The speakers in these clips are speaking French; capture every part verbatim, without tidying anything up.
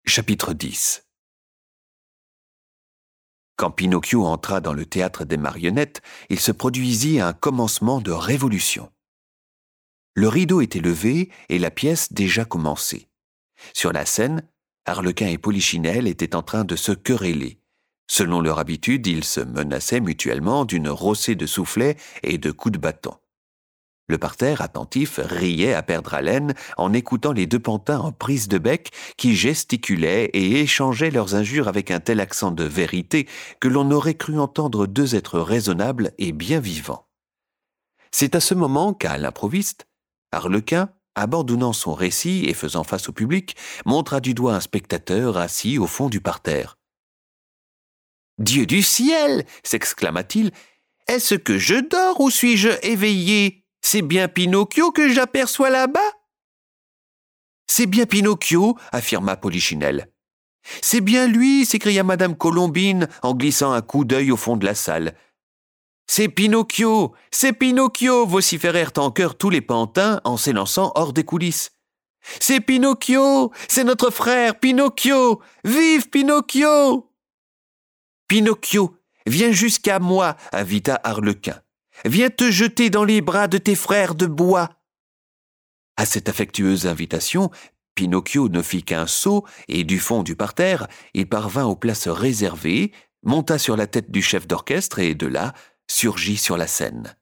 Chapitre dix. Quand Pinocchio entra dans le théâtre des marionnettes, il se produisit un commencement de révolution. Le rideau était levé et la pièce déjà commencée. Sur la scène, Arlequin et Polichinelle étaient en train de se quereller. Selon leur habitude, ils se menaçaient mutuellement d'une rossée de soufflets et de coups de bâton. Le parterre, attentif, riait à perdre haleine en écoutant les deux pantins en prise de bec qui gesticulaient et échangeaient leurs injures avec un tel accent de vérité que l'on aurait cru entendre deux êtres raisonnables et bien vivants. C'est à ce moment qu'à l'improviste, Arlequin, abandonnant son récit et faisant face au public, montra du doigt un spectateur assis au fond du parterre. « Dieu du ciel !» s'exclama-t-il. « Est-ce que je dors ou suis-je éveillé ? C'est bien Pinocchio que j'aperçois là-bas ?» « C'est bien Pinocchio !» affirma Polichinelle. « C'est bien lui !» s'écria Madame Colombine en glissant un coup d'œil au fond de la salle. « C'est Pinocchio ! C'est Pinocchio !» vociférèrent en chœur tous les pantins en s'élançant hors des coulisses. « C'est Pinocchio ! C'est notre frère Pinocchio ! Vive Pinocchio !»« Pinocchio, viens jusqu'à moi !» invita Arlequin. « Viens te jeter dans les bras de tes frères de bois !» À cette affectueuse invitation, Pinocchio ne fit qu'un saut et du fond du parterre, il parvint aux places réservées, monta sur la tête du chef d'orchestre et de là, surgit sur la scène.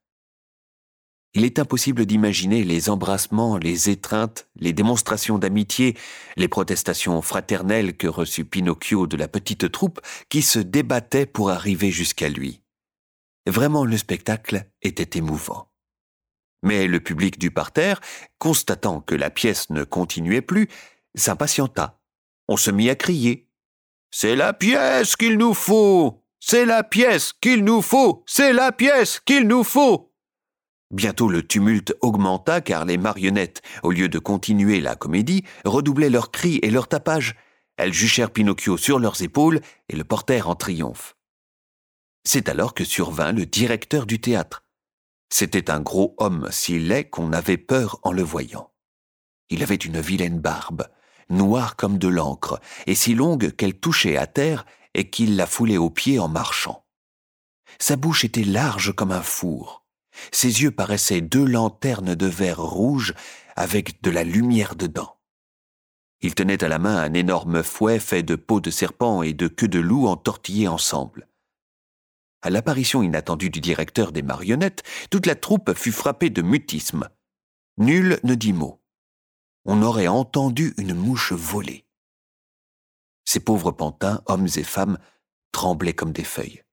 Il est impossible d'imaginer les embrassements, les étreintes, les démonstrations d'amitié, les protestations fraternelles que reçut Pinocchio de la petite troupe qui se débattait pour arriver jusqu'à lui. Vraiment, le spectacle était émouvant. Mais le public du parterre, constatant que la pièce ne continuait plus, s'impatienta. On se mit à crier. « C'est la pièce qu'il nous faut ! C'est la pièce qu'il nous faut ! C'est la pièce qu'il nous faut !» Bientôt le tumulte augmenta car les marionnettes, au lieu de continuer la comédie, redoublaient leurs cris et leurs tapages. Elles juchèrent Pinocchio sur leurs épaules et le portèrent en triomphe. C'est alors que survint le directeur du théâtre. C'était un gros homme si laid qu'on avait peur en le voyant. Il avait une vilaine barbe, noire comme de l'encre, et si longue qu'elle touchait à terre et qu'il la foulait aux pieds en marchant. Sa bouche était large comme un four. Ses yeux paraissaient deux lanternes de verre rouge avec de la lumière dedans. Il tenait à la main un énorme fouet fait de peau de serpent et de queue de loup entortillés ensemble. À l'apparition inattendue du directeur des marionnettes, toute la troupe fut frappée de mutisme. Nul ne dit mot. On aurait entendu une mouche voler. Ces pauvres pantins, hommes et femmes, tremblaient comme des feuilles.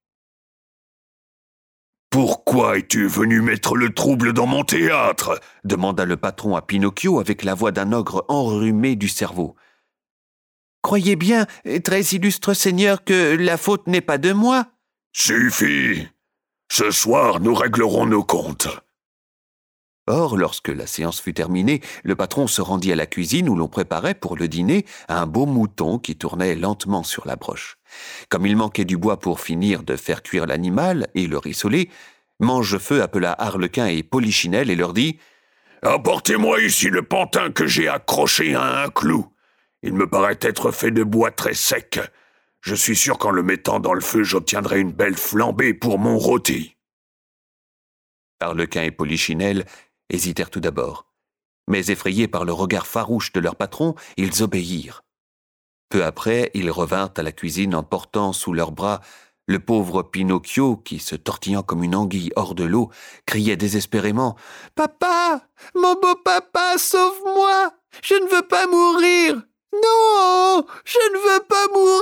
« Pourquoi es-tu venu mettre le trouble dans mon théâtre ?» demanda le patron à Pinocchio avec la voix d'un ogre enrhumé du cerveau. « Croyez bien, très illustre seigneur, que la faute n'est pas de moi. » « Suffit. Ce soir, nous réglerons nos comptes. » Or, lorsque la séance fut terminée, le patron se rendit à la cuisine où l'on préparait pour le dîner un beau mouton qui tournait lentement sur la broche. Comme il manquait du bois pour finir de faire cuire l'animal et le rissoler, Mangefeu appela Arlequin et Polichinelle et leur dit « Apportez-moi ici le pantin que j'ai accroché à un clou. Il me paraît être fait de bois très sec. Je suis sûr qu'en le mettant dans le feu, j'obtiendrai une belle flambée pour mon rôti. » Arlequin et Polichinelle hésitèrent tout d'abord, mais effrayés par le regard farouche de leur patron, ils obéirent. Peu après, ils revinrent à la cuisine en portant sous leurs bras le pauvre Pinocchio qui, se tortillant comme une anguille hors de l'eau, criait désespérément « Papa, mon beau papa, sauve-moi! Je ne veux pas mourir! Non, je ne veux pas mourir !»